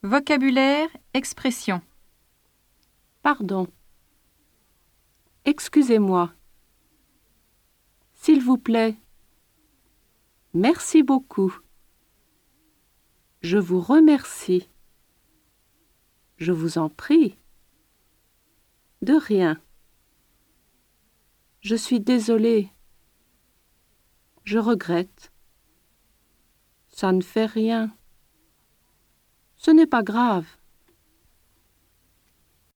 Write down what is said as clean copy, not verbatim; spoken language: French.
Vocabulaire, expression. Pardon. Excusez-moi. S'il vous plaît. Merci beaucoup. Je vous remercie. Je vous en prie. De rien. Je suis désolée. Je regrette. Ça ne fait rien. Ce n'est pas grave.